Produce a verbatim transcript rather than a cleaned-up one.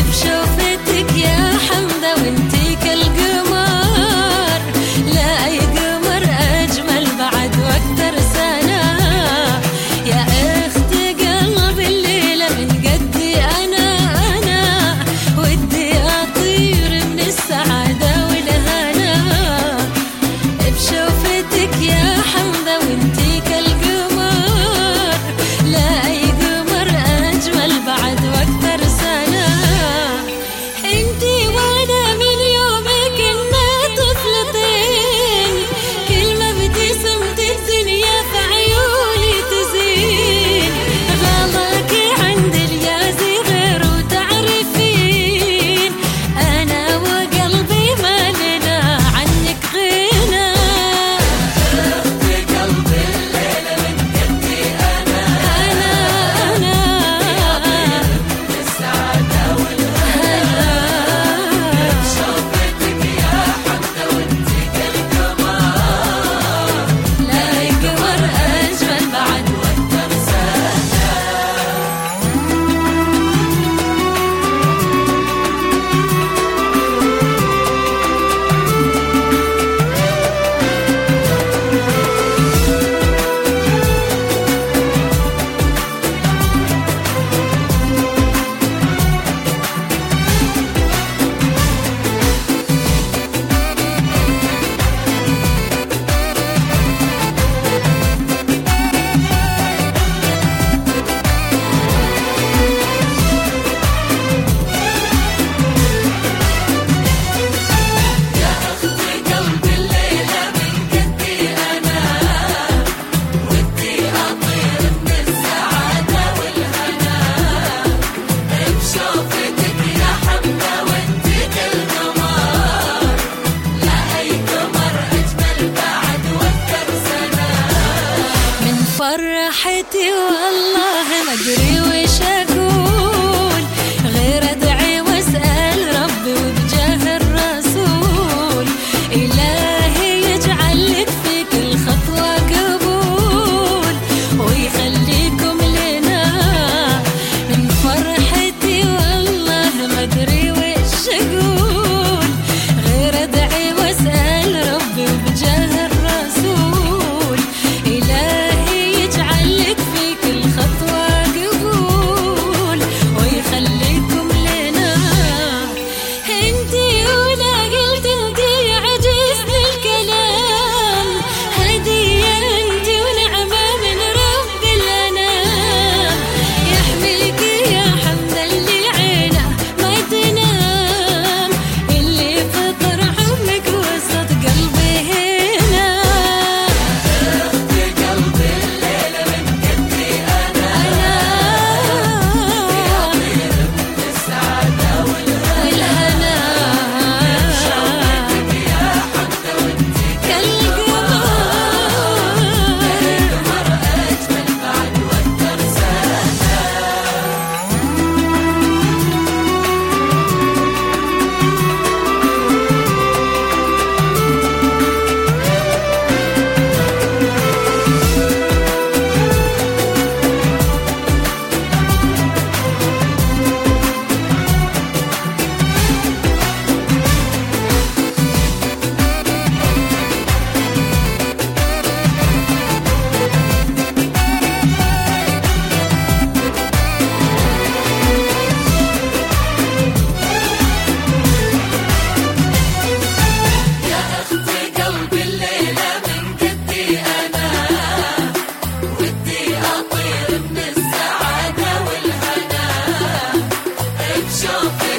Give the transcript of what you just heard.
بشوفتك يا حمدة وانتي كالقمر، لا أي قمر أجمل بعد وأكثر سنة. يا أختي قلبي الليلة من قدي أنا أنا ودي أطير من السعادة والهنا. بشوفتك يا حمدة وانتي كالقمر، لا أي قمر أجمل بعد وأكثر سنة. انتي وانا من يومك كنا طفلتين، كل ما ابتسمت الدنيا في عيوني تزين. غلاكي عند اليازي غير وتعرفين، انا وقلبي ما لنا عنك غنى. اختي قلبي الليلة من قدي انا انا انا السعادة والهنا. بشوفتك يا حمدة وانتي كالقمر، لا أي قمر أجمل بعد وأكثر سنة. يا أختي قلبي الليلة من قدي أنا ودي أطير من السعادة والهنا. بشوفتك يا حمدة وانتي كالقمر، لا أي قمر أجمل بعد وأكثر سنة. من فرحتي والله ما أدري وش أقول، غير أدعي وأسأل ربي وبجاه الرسول، إلهي يجعل لك في كل خطوة قبول ويخليكم لنا. من فرحتي والله ما أدري وش أقول، غير أدعي وأسأل ربي وبجاه الرسول، إلهي يجعل لك في كل خطوة قبول ويخليكم لنا. انتي ولا قلت انتي عجزت الكلام، هدية انتي ونعمة من رب الأنام. يحملك يا حمدة اللي عينه ما تنام، اللي فطر حبك وسط قلبي هنا. اختي قلبي الليلة من قدي أنا أنا السعادة والهنا. بشوفتك يا حمدة وانتي كالقمر، قمر أجمل بعد وأكثر سنة. يا أختي قلبي الليلة من قدي أنا ودي أطير من السعادة والهنا. بشوفتك